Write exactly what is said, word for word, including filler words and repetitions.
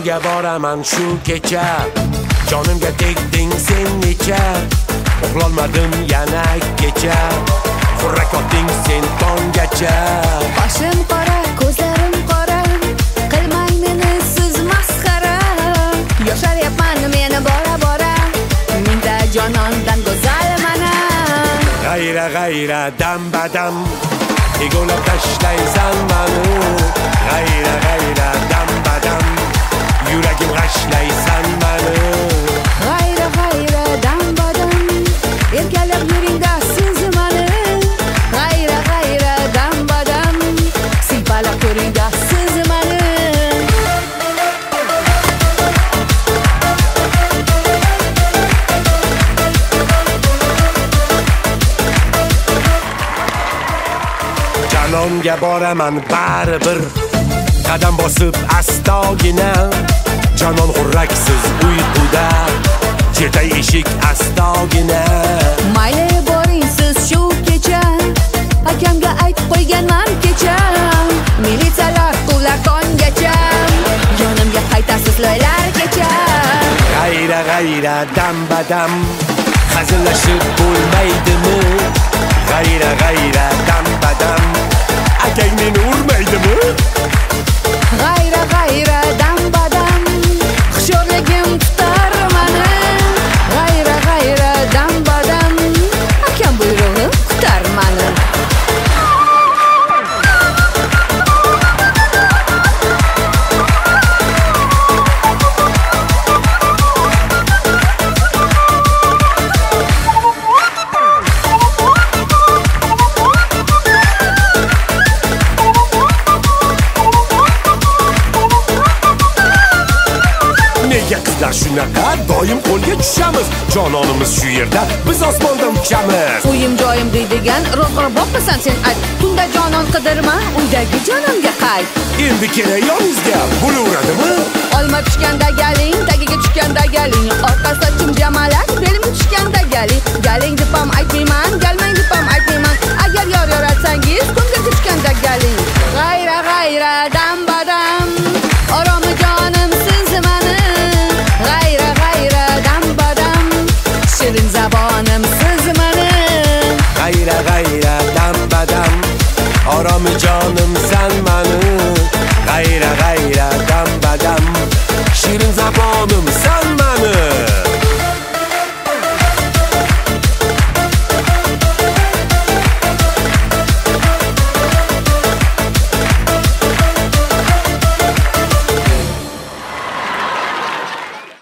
Janonga boraman shu kecha, jonimga tegding sen necha. Uxlolmadim yana kecha, xurrak otding sen tonggacha. Boshim qora, ko'zlarim qora, qilmang meni siz masxara. Yosharyapman meni bora bora, mingta jonondan go'zal mana. G'ayra g'ayra dam badam, egolab tashlaysan mani. G'ayra g'ayra dam badam, yuragim g'ashlaysan mani. G'ayra g'ayra dam badam, erkalab yuringda siz mani. G'ayra g'ayra dam badam, siypalab ko'ringda siz mani. Janonga boraman baribir, qadam bosib astogina. Janon xurraksiz uyquda, chetay eshik astogina. Mayli boring siz shu kecha, akamga aytib qo'yganman kecha. Militsiyalar quvlar tonggacha, yonimga qaytasiz loylar kecha. G'ayra g'ayra dam badam, hazillashib bo'lmaydimi? G'ayra g'ayra dam badam, akang meni urmaydimi? G'ayra g'ayra dam badam, hushyorligim tutar mani. G'ayra g'ayra dam badam, akam buyrug'ini kutar mani. Nega qizlar shunaqa doim qo'lga tushamiz? Jononimiz shu yerda, biz osmonda uchamiz. Uyim joyim deydigan ro'qra boqmasan sen ayt. Tunda jonon qidirma, uydagi jonimga qayt. Endi kerak yoningizga bo'laveradimi? Olma tushganda galing, tagiga tushganda galing. Orqa sochim jamalak, belimga tushganda galing. Galing deb ham aytmayman, galmang deb ham aytmayman. Agar yor yoratsangiz, ko'ngilga tushganda galing. G'ayra g'ayra dam badam, oromi jonim siz mani. G'ayra g'ayra dam badam, shirin zabonim siz mani. G'ayra g'ayra dam badam, oromi jonim san mani. G'ayra g'ayra